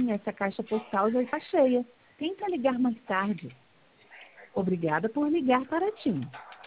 Sim, essa caixa postal já está cheia. Tenta ligar mais tarde. Obrigada por ligar para a TIM.